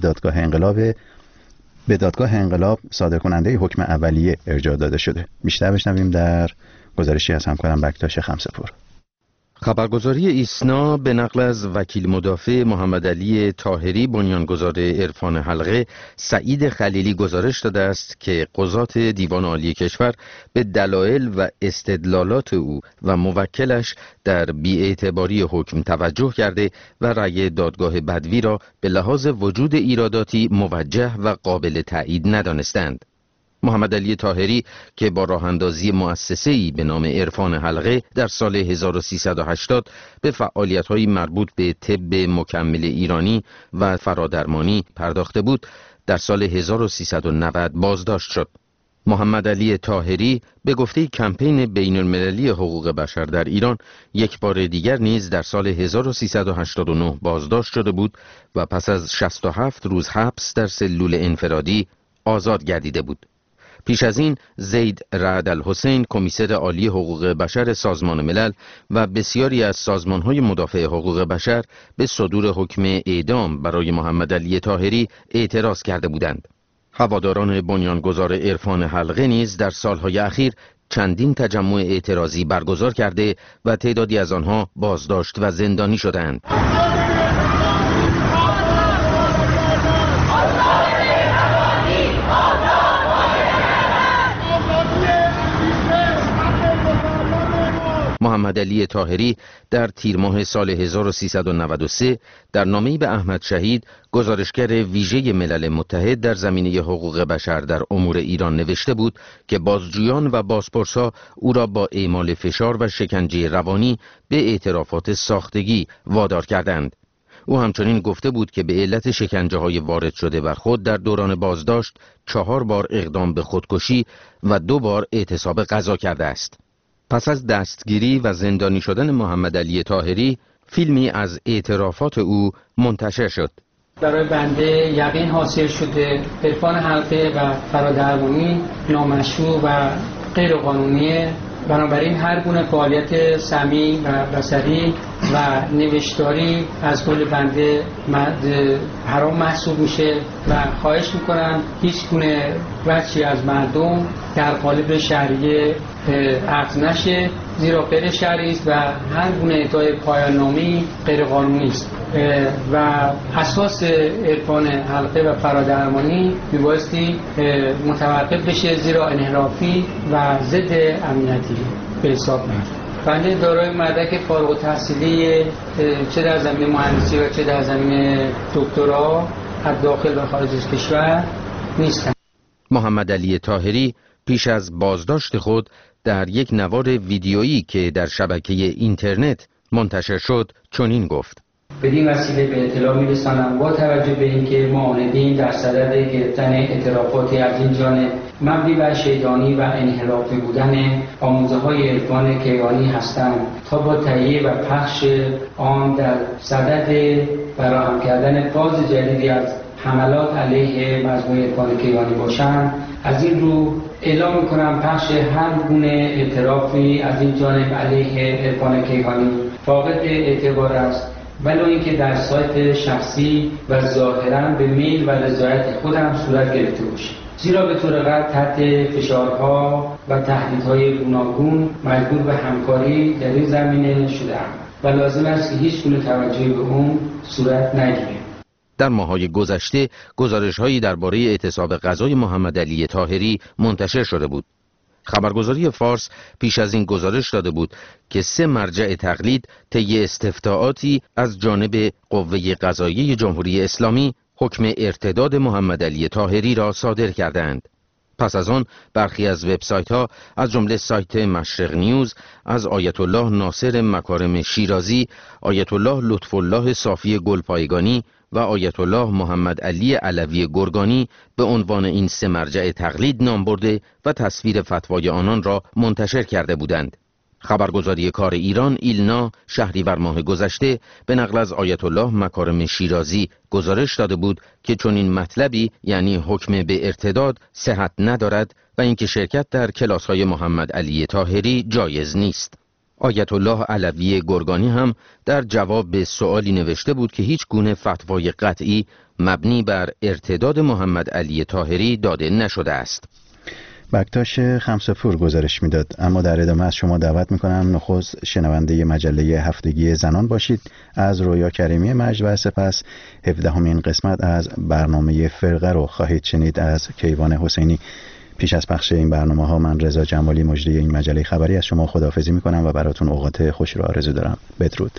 دادگاه انقلاب صادر کننده حکم اولیه ارجاع داده شده. بیشتر بشنویم در گزارشی از همکارم بکتاش خمسه‌پور. خبرگزاری ایسنا به نقل از وکیل مدافع محمد علی طاهری بنیانگذار عرفان حلقه سعید خلیلی گزارش داده است که قضات دیوان عالی کشور به دلایل و استدلالات او و موکلش در بی‌اعتباری حکم توجه کرده و رأی دادگاه بدوی را به لحاظ وجود ایراداتی موجه و قابل تایید ندانستند. محمد علی طاهری که با راه اندازی مؤسسه‌ای به نام عرفان حلقه در سال 1380 به فعالیت‌های مربوط به طب مکمل ایرانی و فرادرمانی پرداخته بود، در سال 1390 بازداشت شد. محمد علی طاهری به گفته کمپین بین المللی حقوق بشر در ایران یک بار دیگر نیز در سال 1389 بازداشت شده بود و پس از 67 روز حبس در سلول انفرادی آزاد گردیده بود. پیش از این زید رعد الحسین کمیسر عالی حقوق بشر سازمان ملل و بسیاری از سازمان‌های مدافع حقوق بشر به صدور حکم اعدام برای محمد علی طاهری اعتراض کرده بودند. هواداران بنیانگذار عرفان حلقه نیز در سالهای اخیر چندین تجمع اعتراضی برگزار کرده و تعدادی از آنها بازداشت و زندانی شدند. محمد علی طاهری در تیر ماه سال 1393 در نامه‌ای به احمد شهید گزارشگر ویژه ملل متحد در زمینه حقوق بشر در امور ایران نوشته بود که بازجویان و بازپرسا او را با اعمال فشار و شکنجه روانی به اعترافات ساختگی وادار کردند. او همچنین گفته بود که به علت شکنجه‌های وارد شده بر خود در دوران بازداشت 4 بار اقدام به خودکشی و 2 بار اعتصاب غذا کرده است. پس از دستگیری و زندانی شدن محمد علی طاهری، فیلمی از اعترافات او منتشر شد. برای بنده یقین حاصل شده عرفان حلقه و فرادرمانی نامشروع و غیر قانونیه. بنابراین هر گونه فعالیت سمی و بصری و نوشتاری از قول بنده حرام محسوب میشه و خواهش میکنم هیچ گونه وجهی از مردم در قالب شهریه عقد نشه، زیرا غیر شرعی است و هر گونه اعطای پایان‌نامه‌ای غیر قانونی است و اساس عرفان حلقه و فرادرمانی میبایستی متوقف بشه، زیرا انحرافی و ضد امنیتی به حساب میاد. بنده دارای مدرک فارغ التحصیلی چه در زمینه مهندسی و چه در زمینه دکترا از داخل و خارج از کشور نیستم. محمد علی طاهری پیش از بازداشت خود در یک نوار ویدیویی که در شبکه اینترنت منتشر شد چنین گفت: بدین وسیله به اطلاع می‌رسانم با توجه به اینکه معاندین در صدد گرفتن اعترافاتی از این جانب مبنی بر شیطانی و انحرافی بودن آموزه‌های عرفان کیهانی هستند تا با تهیه و پخش آن در صدد فراهم کردن فاز جدیدی از حملات علیه مجموعه عرفان کیهانی باشند. از این رو اعلام می‌کنم پخش هر گونه اعترافی از این جانب علیه عرفان کیهانی فاقد اعتبار است، ولو اینکه در سایت شخصی و ظاهراً به میل و رضایت خودم صورت گرفته باشه، زیرا به طور قطع تحت فشارها و تهدیدهای گوناگون مجبور به همکاری در این زمینه شده‌ام و لازم است که هیچ گونه توجهی به اون صورت نگیره. در ماه‌های گذشته گزارش‌هایی درباره اعتصاب غذای محمد علی طاهری منتشر شده بود. خبرگزاری فارس پیش از این گزارش داده بود که 3 مرجع تقلید طی استفتاءاتی از جانب قوه قضاییه جمهوری اسلامی حکم ارتداد محمد علی طاهری را صادر کردند. پس از آن برخی از وبسایت‌ها از جمله سایت مشرق نیوز از آیت الله ناصر مکارم شیرازی، آیت الله لطف الله صافی گلپایگانی و آیت الله محمد علی علوی گرگانی به عنوان این 3 مرجع تقلید نام برده و تصویر فتوای آنان را منتشر کرده بودند. خبرگزاری کار ایران ایلنا شهریور ماه گذشته به نقل از آیت الله مکارم شیرازی گزارش داده بود که چنین مطلبی یعنی حکم به ارتداد صحت ندارد و اینکه شرکت در کلاس‌های محمد علی طاهری جایز نیست. آیت الله علوی گرگانی هم در جواب به سؤالی نوشته بود که هیچ گونه فتوای قطعی مبنی بر ارتداد محمد علی طاهری داده نشده است. بکتاش خمسپور گزارش میداد. اما در ادامه از شما دعوت میکنم نخست شنونده مجله هفتگی زنان باشید از رویا کریمی مجد و سپس 17مین قسمت از برنامه فرقه رو خواهید شنید از کیوان حسینی. پیش از پخش این برنامه ها من رضا جمالی مجری این مجله خبری از شما خداحافظی میکنم و براتون اوقات خوش رو آرزو دارم. بدرود.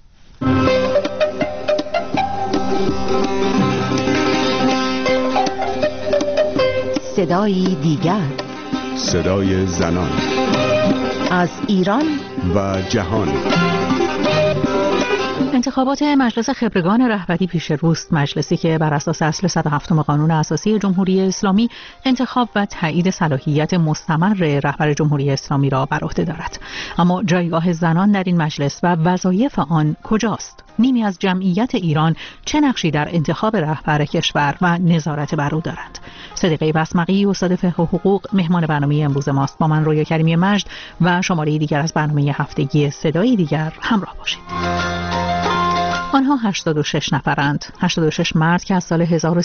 صدای دیگر، صدای زنان از ایران و جهان. انتخابات مجلس خبرگان رهبری پیش روست، مجلسی که بر اساس اصل 107 قانون اساسی جمهوری اسلامی انتخاب و تایید صلاحیت مستمر رهبر جمهوری اسلامی را بر عهده دارد. اما جایگاه زنان در این مجلس و وظایف آن کجاست؟ نیمی از جمعیت ایران چه نقشی در انتخاب رهبر کشور و نظارت بر او دارند؟ صدیقه بسمقی، استاد فقه و حقوق، مهمان برنامه امروز ماست. با من رویا کریمی مجد و شماره دیگر از برنامه هفتگی صدای دیگر همراه باشید. آنها 86 نفرند، 86 مرد که از سال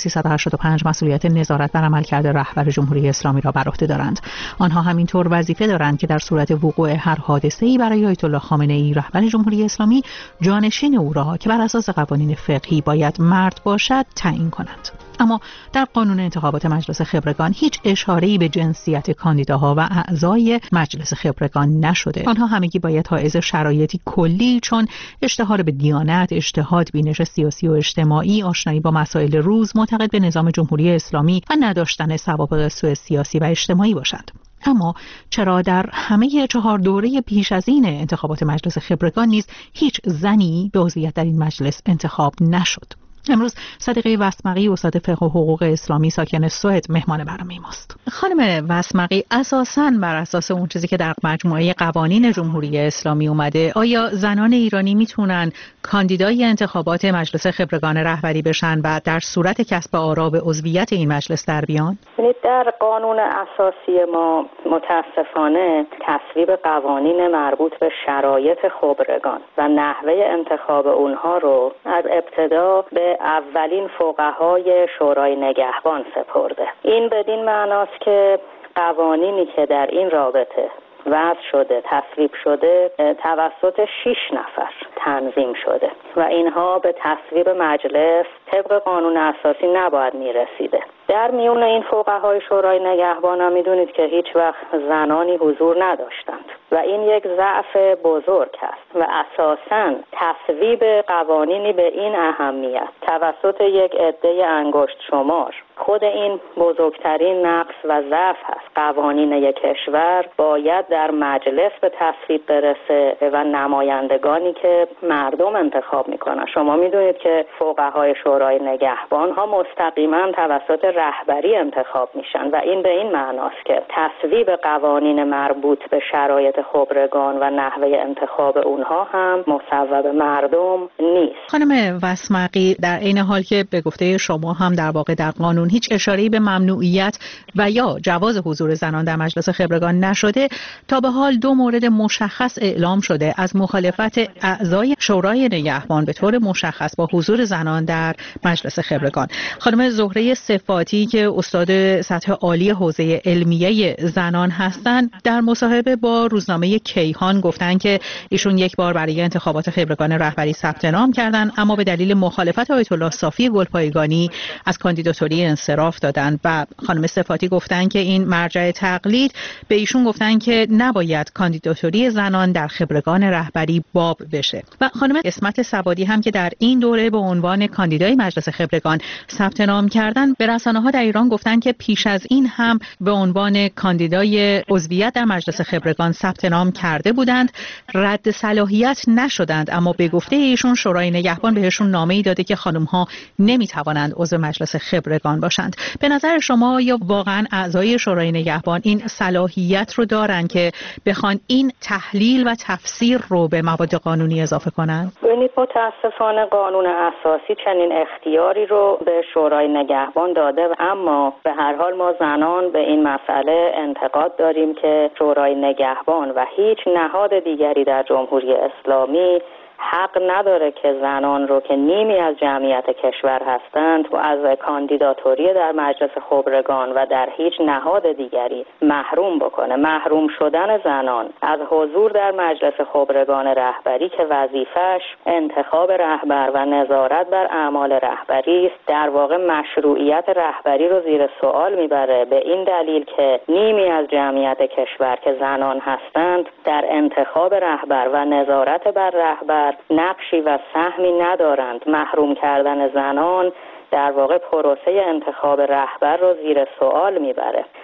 1385 مسئولیت نظارت بر عملکرد رهبر جمهوری اسلامی را بر عهده دارند. آنها همینطور وظیفه دارند که در صورت وقوع هر حادثه‌ای برای آیت الله خامنه‌ای رهبر جمهوری اسلامی، جانشین او را که بر اساس قوانین فقهی باید مرد باشد تعیین کنند. اما در قانون انتخابات مجلس خبرگان هیچ اشاره‌ای به جنسیت کاندیداها و اعضای مجلس خبرگان نشده. آنها همگی باید حائز شرایطی کلی چون اشتهار به دیانت، اجتهاد، بینش سیاسی و اجتماعی، آشنایی با مسائل روز، معتقد به نظام جمهوری اسلامی و نداشتن سوابق سوء سیاسی و اجتماعی باشند. اما چرا در همه 4 دوره پیش از این انتخابات مجلس خبرگان نیز هیچ زنی به عضویت در این مجلس انتخاب نشد؟ امروز صدیقه بسمقی، استاد فقه و حقوق اسلامی، ساکن سوئد، مهمان برنامه ماست. خانم بسمقی، اساساً بر اساس اون چیزی که در مجموعه قوانین جمهوری اسلامی اومده، آیا زنان ایرانی میتونن کاندیدای انتخابات مجلس خبرگان رهبری بشن و در صورت کسب آرا به عضویت این مجلس در بیان؟ در قانون اساسی ما متاسفانه تصویب قوانین مربوط به شرایط خبرگان و نحوه انتخاب اونها رو از ابتدا به اولین فقهای شورای نگهبان سپرده. این بدین معناست که قوانینی که در این رابطه وضع شده، تصویب شده، توسط 6 نفر تنظیم شده و اینها به تصویب مجلس طبق قانون اساسی نباید میرسیده. در میون این فقهای شورای نگهبان هم میدونید که هیچ وقت زنانی حضور نداشتند و این یک ضعف بزرگ است و اساساً تصویب قوانینی به این اهمیت توسط یک عده انگشت شمار خود این بزرگترین نقص و ضعف است. قوانین یک کشور باید در مجلس به تصویب برسه و نمایندگانی که مردم انتخاب میکنن. شما میدونید که فقهای شورای نگهبان ها مستقیما توسط رهبری انتخاب میشن و این به این معناست که تصویب قوانین مربوط به شرایط خبرگان و نحوه انتخاب اونها هم مصوب مردم نیست. خانم بسمقی، در این حال که به گفته شما هم در واقع در قانون هیچ اشاره‌ای به ممنوعیت و یا جواز حضور زنان در مجلس خبرگان نشده، تا به حال 2 مورد مشخص اعلام شده از مخالفت اعضای شورای نگهبان به طور مشخص با حضور زنان در مجلس خبرگان. خانم زهره صفاتی که استاد سطح عالی حوزه علمیه زنان هستند، در مصاحبه با روزنامه کیهان گفتن که ایشون یک بار برای انتخابات خبرگان رهبری ثبت نام کردند، اما به دلیل مخالفت آیت الله صافی گلپایگانی از کاندیداتوری انصراف دادن و خانم صفاتی گفتن که این مرجع تقلید به ایشون گفتن که نباید کاندیداتوری زنان در خبرگان رهبری باب بشه. و خانم اسمت سوادی هم که در این دوره به عنوان کاندیدای مجلس خبرگان ثبت نام کردن، به رسانه‌ها در ایران گفتن که پیش از این هم به عنوان کاندیدای عضویت در مجلس خبرگان ثبت نام کرده بودند، رد صلاحیت نشدند، اما به گفته ایشون شورای نگهبان بهشون نامه‌ای داده که خانم‌ها نمی‌توانند عضو مجلس خبرگان باشند. به نظر شما یا واقعا اعضای شورای نگهبان این صلاحیت رو دارن که بخوان این تحلیل و تفسیر رو به مواد قانونی اضافه کنن؟ ببینید، متاسفانه قانون اساسی چنین اختیاری رو به شورای نگهبان داده، اما به هر حال ما زنان به این مسئله انتقاد داریم که شورای نگهبان و هیچ نهاد دیگری در جمهوری اسلامی حق نداره که زنان رو که نیمی از جمعیت کشور هستند و از کاندیداتوری در مجلس خبرگان و در هیچ نهاد دیگری محروم بکنه. محروم شدن زنان از حضور در مجلس خبرگان رهبری که وظیفش انتخاب رهبر و نظارت بر اعمال رهبری است، در واقع مشروعیت رهبری رو زیر سوال میبره، به این دلیل که نیمی از جمعیت کشور که زنان هستند در انتخاب رهبر و نظارت بر رهبر نقشی و سهمی ندارند. محروم کردن زنان در واقع پروسه انتخاب رهبر رو زیر سوال میبره.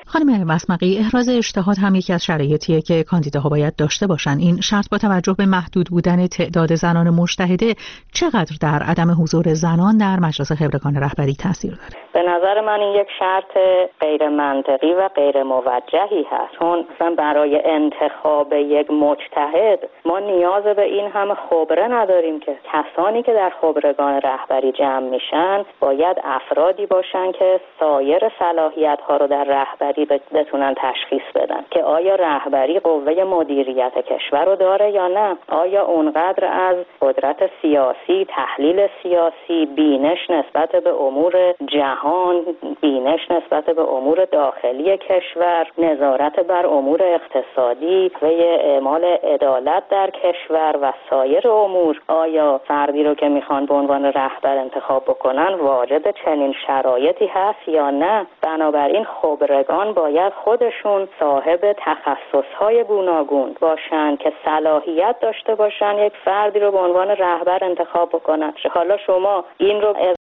خانم مسمقی، احراز اجتهاد هم یکی از شرایطیه که کاندیداها باید داشته باشن. این شرط با توجه به محدود بودن تعداد زنان مجتهده چقدر در عدم حضور زنان در مجلس خبرگان رهبری تاثیر داره؟ به نظر من این یک شرط غیر منطقی و غیر موجهی هست، چون مثلا برای انتخاب یک مجتهد ما نیاز به این همه خبره نداریم که کسانی که در خبرگان رهبری جمع میشن باید افرادی باشن که سایر صلاحیت ها رو در رهبری بتونن تشخیص بدن که آیا رهبری قوه مدیریت کشور رو داره یا نه، آیا اونقدر از قدرت سیاسی، تحلیل سیاسی، بینش نسبت به امور جهان، بینش نسبت به امور داخلی کشور، نظارت بر امور اقتصادی و اعمال عدالت در کشور و سایر امور، آیا فردی رو که میخوان به عنوان رهبر انتخاب بکنن واجد چنین شرایطی هست یا نه. بنابراین خبرگان باید خودشون صاحب تخصصهای گوناگون باشن که صلاحیت داشته باشن یک فردی رو به عنوان رهبر انتخاب بکنن. حالا شما این رو